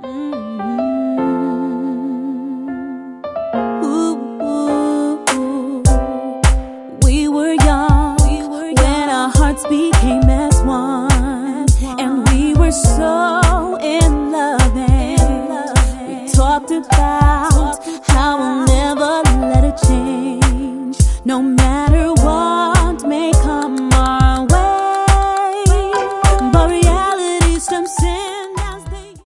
We were young when our hearts became as one, and we were so in love. And we talked about how we'll never let it change, no matter what.